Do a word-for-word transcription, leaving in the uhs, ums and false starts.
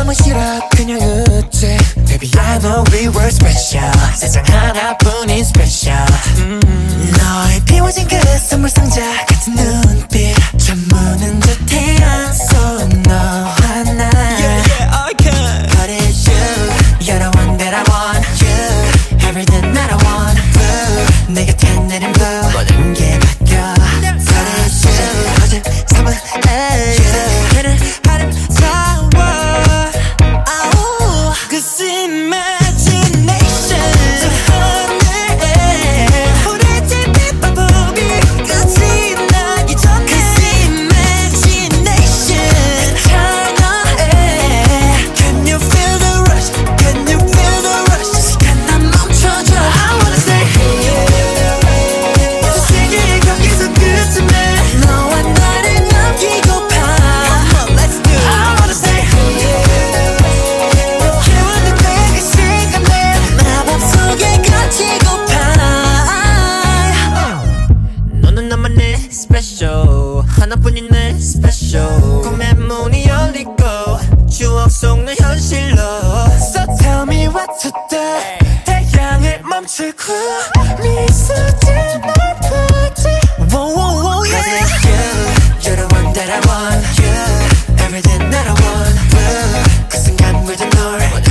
너무 싫어 그냥 웃지. Baby I know we were special. 세상 하나뿐인 special. 음. 너의 비워진 그 선물 상자 같은 눈빛 전무는 듯해 So no 하나 Yeah yeah I can. But it's you. You're the one that I want. You everything that I want. Blue 내 곁에 내린 blue 모든 게 바뀌어. But it's you. 어제 삼은 you 걔는 아름다워. Oh Cause imagination 우리 집이 바보비 끝이 나기 전에 Cause imagination 찬양해. Can you feel the rush? Can you feel the rush? 시간 난 멈춰줘. I wanna stay here. 저 세계의 거기서 끝쯤에 너와 나를 남기고파. Come on let's do it. I wanna stay here. 깨우는 그 시간에 마법 속에 갇히고파. 너는 나만의 special 하나뿐인 내 special. 꿈의 문이 열리고 추억 속 내 현실로. So tell me what to do. 태양을 멈추고 미소짓 날 보지. Whoa whoa whoa yeah. Cause it's you. You're the one that I want. You everything that I want. Blue 그 순간 물든 널